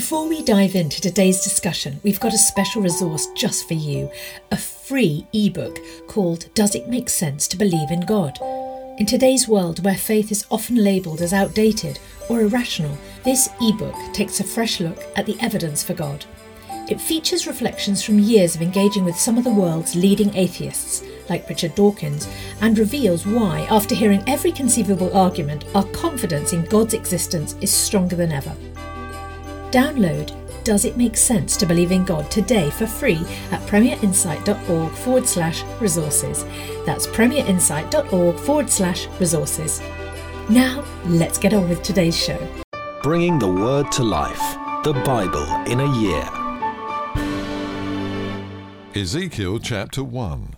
Before we dive into today's discussion, we've got a special resource just for you, a free ebook called Does It Make Sense to Believe in God? In today's world where faith is often labelled as outdated or irrational, this ebook takes a fresh look at the evidence for God. It features reflections from years of engaging with some of the world's leading atheists, like Richard Dawkins, and reveals why, after hearing every conceivable argument, our confidence in God's existence is stronger than ever. Download Does It Make Sense to Believe in God today for free at premierinsight.org/resources. That's premierinsight.org/resources. Now, let's get on with today's show. Bringing the Word to life, the Bible in a year. Ezekiel chapter 1.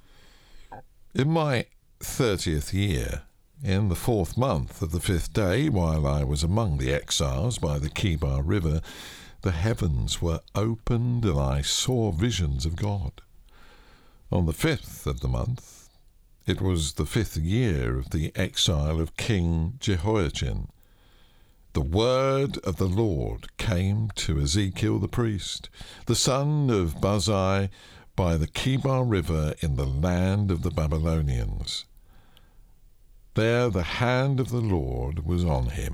In my 30th year, in the 4th month of the 5th day, while I was among the exiles by the Chebar River, the heavens were opened and I saw visions of God. On the 5th of the month, it was the 5th year of the exile of King Jehoiachin. The word of the Lord came to Ezekiel the priest, the son of Buzi, by the Chebar River in the land of the Babylonians. There the hand of the Lord was on him.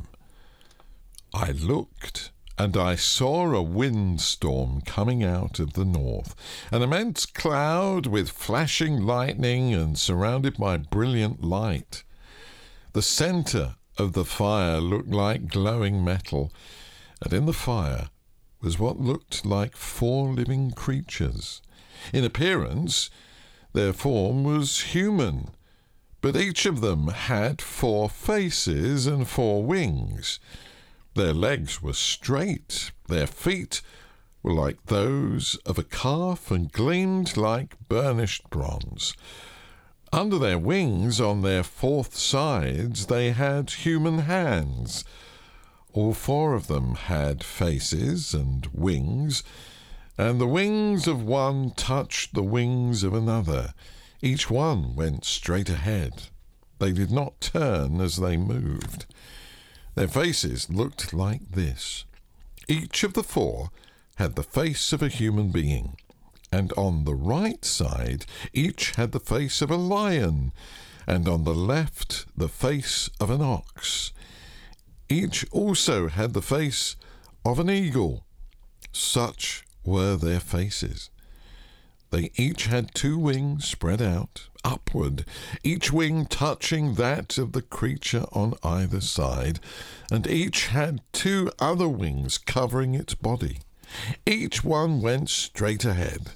I looked, and I saw a windstorm coming out of the north, an immense cloud with flashing lightning and surrounded by brilliant light. The centre of the fire looked like glowing metal, and in the fire was what looked like 4 living creatures. In appearance, their form was human, but each of them had 4 faces and 4 wings. Their legs were straight, their feet were like those of a calf and gleamed like burnished bronze. Under their wings, on their 4th sides, they had human hands. All 4 of them had faces and wings, and the wings of one touched the wings of another. Each one went straight ahead. They did not turn as they moved. Their faces looked like this. Each of the 4 had the face of a human being, and on the right side each had the face of a lion, and on the left the face of an ox. Each also had the face of an eagle. Such were their faces. They each had 2 wings spread out, upward, each wing touching that of the creature on either side, and each had 2 other wings covering its body. Each one went straight ahead.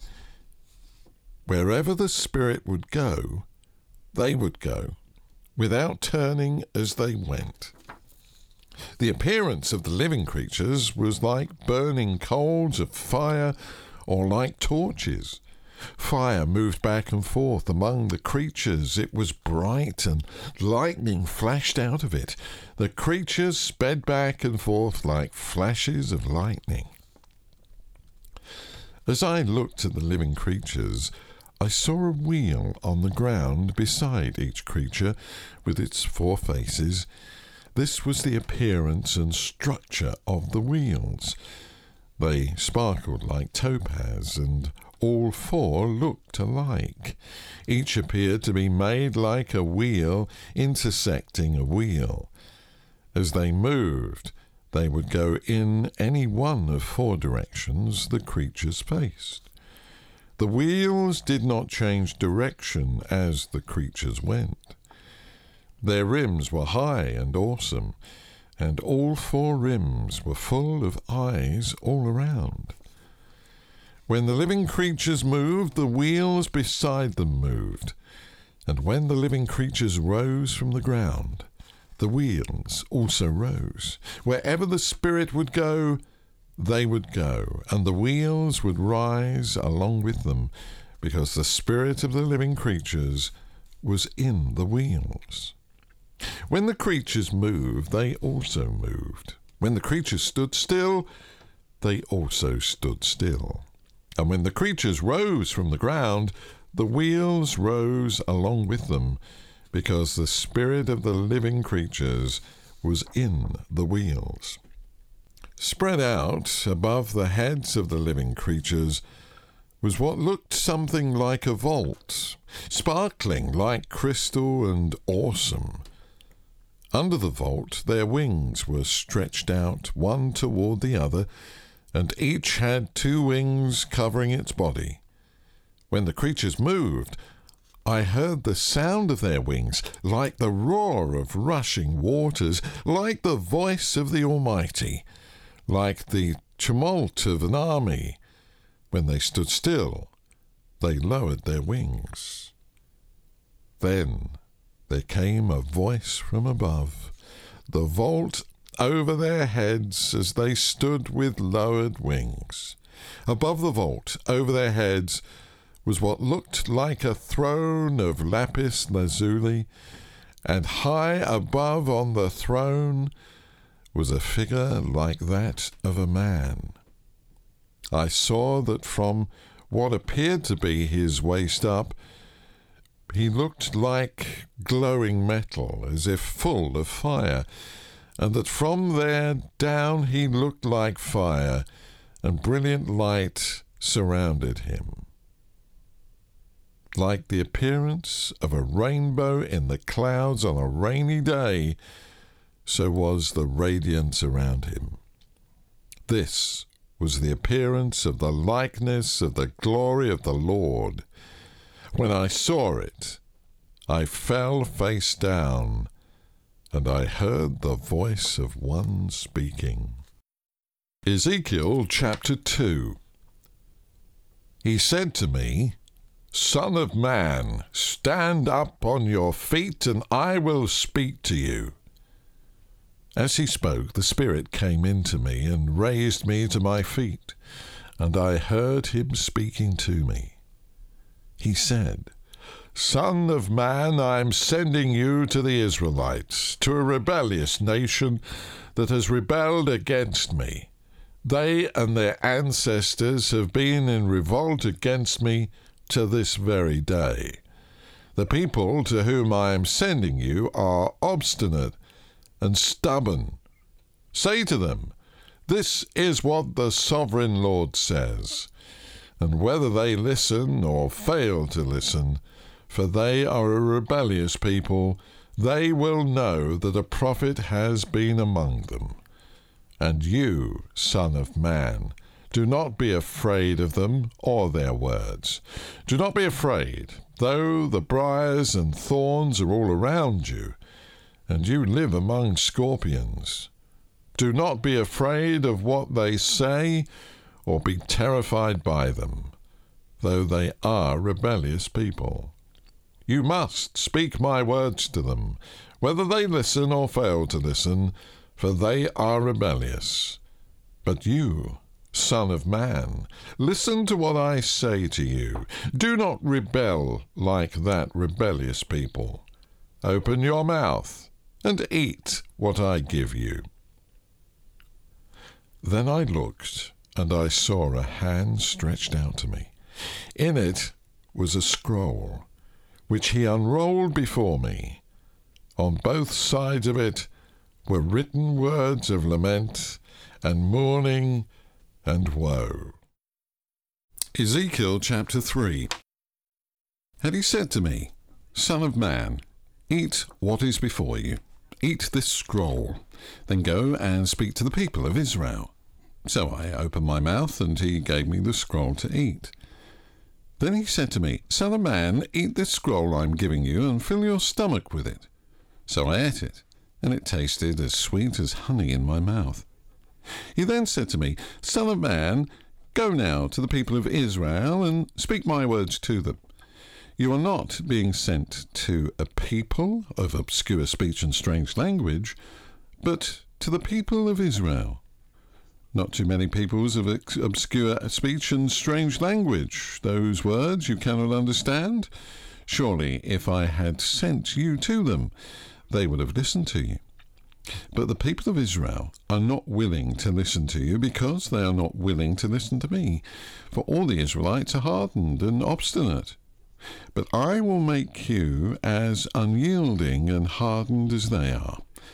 Wherever the Spirit would go, they would go, without turning as they went. The appearance of the living creatures was like burning coals of fire or like torches. Fire moved back and forth among the creatures. It was bright, and lightning flashed out of it. The creatures sped back and forth like flashes of lightning. As I looked at the living creatures, I saw a wheel on the ground beside each creature with its 4 faces. This was the appearance and structure of the wheels. They sparkled like topaz, and all 4 looked alike. Each appeared to be made like a wheel intersecting a wheel. As they moved, they would go in any one of 4 directions the creatures faced. The wheels did not change direction as the creatures went. Their rims were high and awesome, and all 4 rims were full of eyes all around. When the living creatures moved, the wheels beside them moved, and when the living creatures rose from the ground, the wheels also rose. Wherever the Spirit would go, they would go, and the wheels would rise along with them, because the Spirit of the living creatures was in the wheels. When the creatures moved, they also moved. When the creatures stood still, they also stood still. And when the creatures rose from the ground, the wheels rose along with them, because the Spirit of the living creatures was in the wheels. Spread out above the heads of the living creatures was what looked something like a vault, sparkling like crystal and awesome. Under the vault their wings were stretched out, one toward the other, and each had 2 wings covering its body. When the creatures moved, I heard the sound of their wings, like the roar of rushing waters, like the voice of the Almighty, like the tumult of an army. When they stood still, they lowered their wings. Then there came a voice from above, the vault over their heads as they stood with lowered wings. Above the vault, over their heads, was what looked like a throne of lapis lazuli, and high above on the throne was a figure like that of a man. I saw that from what appeared to be his waist up, he looked like glowing metal, as if full of fire, and that from there down he looked like fire, and brilliant light surrounded him. Like the appearance of a rainbow in the clouds on a rainy day, so was the radiance around him. This was the appearance of the likeness of the glory of the Lord. When I saw it, I fell face down, and I heard the voice of one speaking. Ezekiel chapter 2. He said to me, "Son of man, stand up on your feet, and I will speak to you." As he spoke, the Spirit came into me and raised me to my feet, and I heard him speaking to me. He said, "Son of man, I am sending you to the Israelites, to a rebellious nation that has rebelled against me. They and their ancestors have been in revolt against me to this very day. The people to whom I am sending you are obstinate and stubborn. Say to them, 'This is what the sovereign Lord says,' and whether they listen or fail to listen, for they are a rebellious people, they will know that a prophet has been among them. And you, son of man, do not be afraid of them or their words. Do not be afraid, though the briars and thorns are all around you, and you live among scorpions. Do not be afraid of what they say, or be terrified by them, though they are rebellious people. You must speak my words to them, whether they listen or fail to listen, for they are rebellious. But you, son of man, listen to what I say to you. Do not rebel like that rebellious people. Open your mouth and eat what I give you." Then I looked, and I saw a hand stretched out to me. In it was a scroll, which he unrolled before me. On both sides of it were written words of lament and mourning and woe. Ezekiel chapter 3. And he said to me, "Son of man, eat what is before you. Eat this scroll. Then go and speak to the people of Israel." So I opened my mouth, and he gave me the scroll to eat. Then he said to me, "Son of man, eat this scroll I am giving you, and fill your stomach with it." So I ate it, and it tasted as sweet as honey in my mouth. He then said to me, "Son of man, go now to the people of Israel, and speak my words to them. You are not being sent to a people of obscure speech and strange language, but to the people of Israel. Not too many peoples of obscure speech and strange language. Those words you cannot understand? Surely, if I had sent you to them, they would have listened to you. But the people of Israel are not willing to listen to you, because they are not willing to listen to me. For all the Israelites are hardened and obstinate. But I will make you as unyielding and hardened as they are.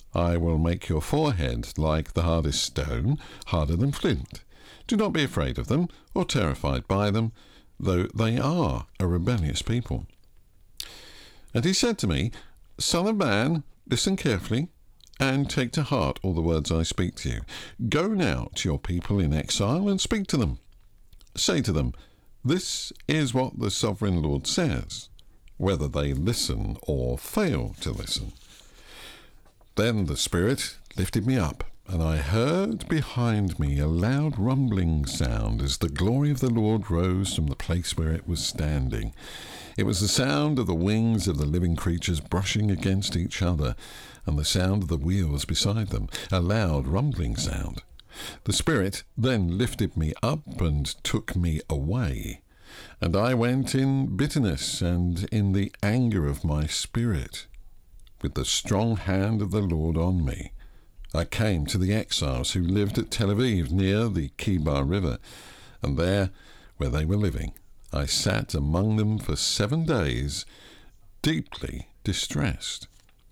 I will make your forehead like the hardest stone, harder than flint. Do not be afraid of them or terrified by them, though they are a rebellious people." And he said to me, "Son of man, listen carefully and take to heart all the words I speak to you. Go now to your people in exile and speak to them. Say to them, 'This is what the sovereign Lord says,' whether they listen or fail to listen." Then the Spirit lifted me up, and I heard behind me a loud rumbling sound as the glory of the Lord rose from the place where it was standing. It was the sound of the wings of the living creatures brushing against each other, and the sound of the wheels beside them, a loud rumbling sound. The Spirit then lifted me up and took me away, and I went in bitterness and in the anger of my spirit, with the strong hand of the Lord on me. I came to the exiles who lived at Tel Aviv near the Kibar River, and there, where they were living, I sat among them for 7 days, deeply distressed.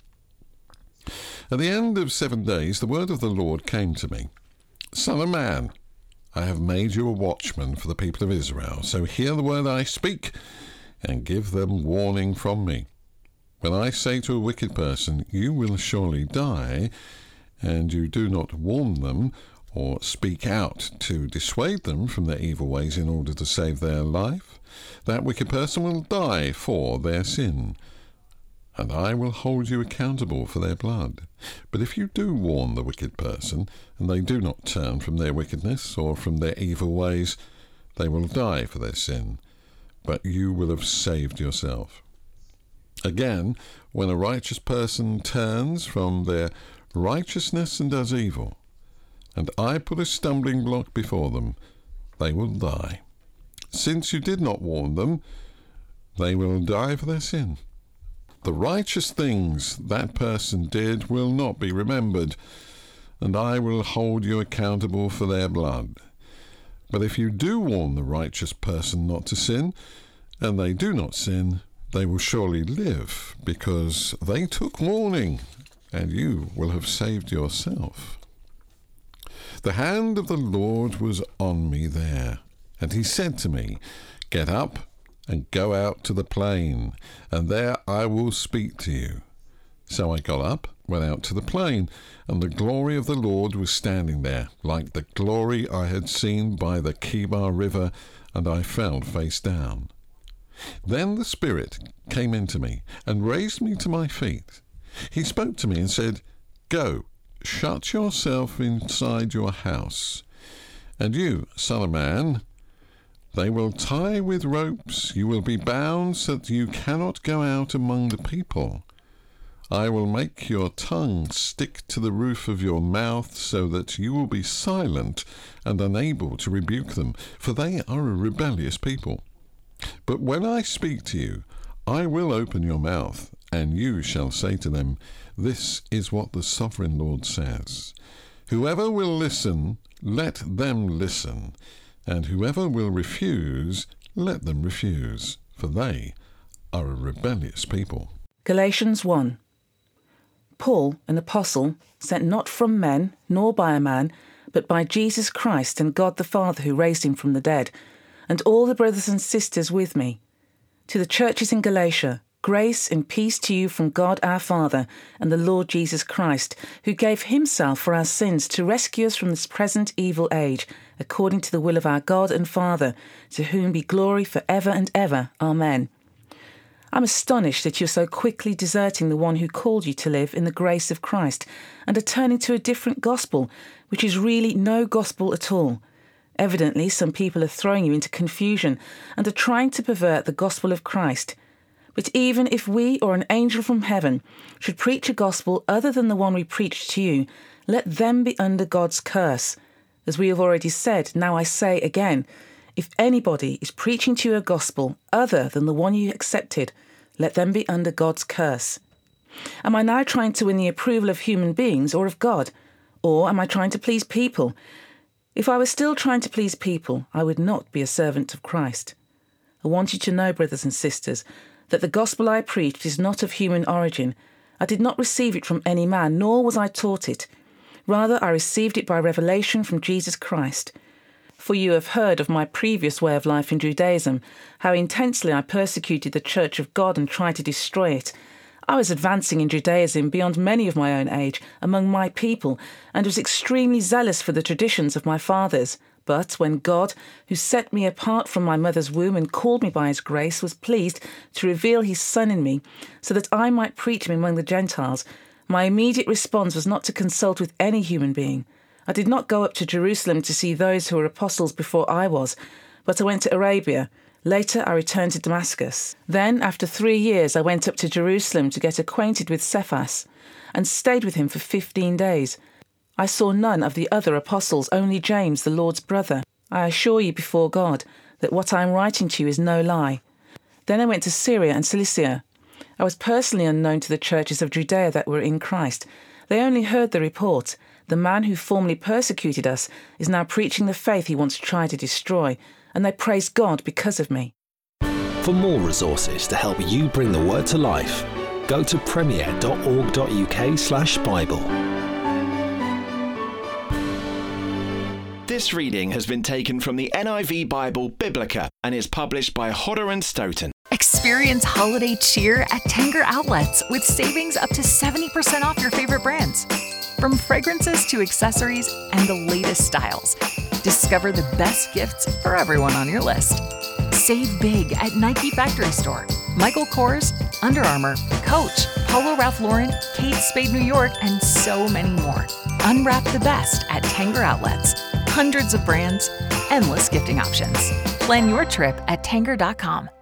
At the end of 7 days, the word of the Lord came to me. "Son of man, I have made you a watchman for the people of Israel, so hear the word I speak and give them warning from me. When I say to a wicked person, 'You will surely die,' and you do not warn them or speak out to dissuade them from their evil ways in order to save their life, that wicked person will die for their sin, and I will hold you accountable for their blood. But if you do warn the wicked person, and they do not turn from their wickedness or from their evil ways, they will die for their sin, but you will have saved yourself. Again, when a righteous person turns from their righteousness and does evil, and I put a stumbling block before them, they will die. Since you did not warn them, they will die for their sin. The righteous things that person did will not be remembered, and I will hold you accountable for their blood. But if you do warn the righteous person not to sin, and they do not sin, they will surely live, because they took warning, and you will have saved yourself." The hand of the Lord was on me there, and he said to me, "Get up and go out to the plain, and there I will speak to you." So I got up, went out to the plain, and the glory of the Lord was standing there, like the glory I had seen by the Kibar River, and I fell face down. Then the Spirit came into me and raised me to my feet. He spoke to me and said, "Go, shut yourself inside your house. And you, son of man, they will tie with ropes. You will be bound so that you cannot go out among the people. I will make your tongue stick to the roof of your mouth so that you will be silent and unable to rebuke them, for they are a rebellious people. But when I speak to you, I will open your mouth, and you shall say to them, 'This is what the sovereign Lord says.' Whoever will listen, let them listen, and whoever will refuse, let them refuse, for they are a rebellious people." Galatians 1. Paul, an apostle, sent not from men, nor by a man, but by Jesus Christ and God the Father who raised him from the dead, and all the brothers and sisters with me. To the churches in Galatia, grace and peace to you from God our Father and the Lord Jesus Christ, who gave himself for our sins to rescue us from this present evil age, according to the will of our God and Father, to whom be glory for ever and ever. Amen. I'm astonished that you're so quickly deserting the one who called you to live in the grace of Christ and are turning to a different gospel, which is really no gospel at all. Evidently, some people are throwing you into confusion and are trying to pervert the gospel of Christ. But even if we or an angel from heaven should preach a gospel other than the one we preached to you, let them be under God's curse. As we have already said, now I say again, if anybody is preaching to you a gospel other than the one you accepted, let them be under God's curse. Am I now trying to win the approval of human beings or of God? Or am I trying to please people? If I was still trying to please people, I would not be a servant of Christ. I want you to know, brothers and sisters, that the gospel I preached is not of human origin, I did not receive it from any man, nor was I taught it. Rather, I received it by revelation from Jesus Christ. For you have heard of my previous way of life in Judaism, how intensely I persecuted the Church of God and tried to destroy it. I was advancing in Judaism beyond many of my own age among my people, and was extremely zealous for the traditions of my fathers. But when God, who set me apart from my mother's womb and called me by his grace, was pleased to reveal his Son in me, so that I might preach him among the Gentiles, my immediate response was not to consult with any human being. I did not go up to Jerusalem to see those who were apostles before I was, but I went to Arabia. Later, I returned to Damascus. Then, after 3 years, I went up to Jerusalem to get acquainted with Cephas, and stayed with him for 15 days. I saw none of the other apostles, only James, the Lord's brother. I assure you before God that what I am writing to you is no lie. Then I went to Syria and Cilicia. I was personally unknown to the churches of Judea that were in Christ. They only heard the report. The man who formerly persecuted us is now preaching the faith he once tried to destroy, and they praise God because of me. For more resources to help you bring the word to life, go to premier.org.uk/Bible. This reading has been taken from the NIV Bible Biblica and is published by Hodder and Stoughton. Experience holiday cheer at Tanger Outlets with savings up to 70% off your favorite brands. From fragrances to accessories and the latest styles, discover the best gifts for everyone on your list. Save big at Nike Factory Store, Michael Kors, Under Armour, Coach, Polo Ralph Lauren, Kate Spade New York, and so many more. Unwrap the best at Tanger Outlets. Hundreds of brands, endless gifting options. Plan your trip at Tanger.com.